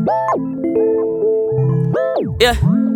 Yeah.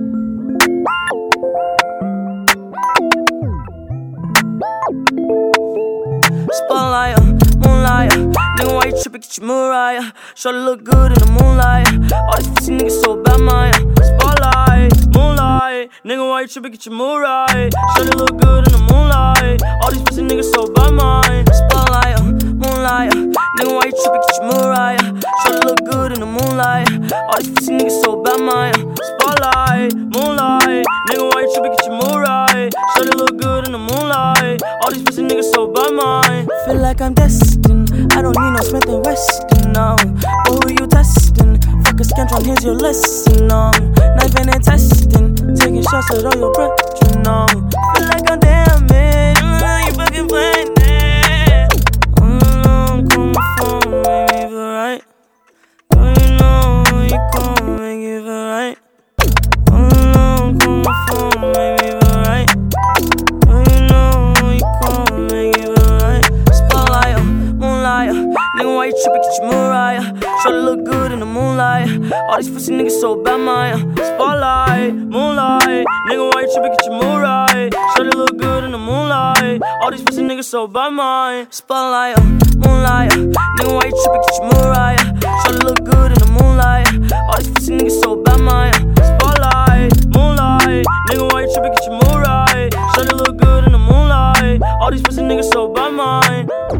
Spotlight, moonlight. Nigga, why you trippin'? Get your Mariah. Shorty look good in the moonlight. All these pussy niggas so bad, Maya. Spotlight, moonlight. Nigga, why you trippin'? Get your Mariah. Shorty look good in the moonlight. All these pussy niggas so bad, Maya. Spotlight, moonlight. Nigga, why you trippin'? Get your Mariah. Shorty look good in the moonlight. All these pussy niggas so bad, Maya. Spotlight, moonlight. Nigga, why you trippin'? Get your Mariah. Shorty look good in the moonlight. All these pussy niggas so bad, Maya. Feel like I'm destined. I don't need no Smith and Weston, no. But who you testing? Fuck a scantron, here's your lesson, no. Knifing and testing, taking shots at all your brethren, no. Feel like I'm damaged, you fucking playing it. I'm coming for make me feel right. Don't you know you gon' make it feel right? I'm coming for make me feel right. Don't you know you gon' make it feel right? Spotlight, moonlight. Nigga, why you trippin'? Get your Mariah. Shorty look good in the moonlight. All these pussy niggas so bad, Maya. Spotlight, moonlight. Nigga, why you trippin'? Get your Mariah. Shorty look good in the moonlight. All these pussy niggas so bad, Maya. Spotlight, moonlight. Nigga, why you trippin'? Get your Mariah. Shorty look good in the moonlight. All these pussy niggas so bad, Maya. Spotlight, moonlight. Nigga, why you trippin'? Get your Mariah. Shorty look good in the moonlight. All these pussy niggas so bad, Maya.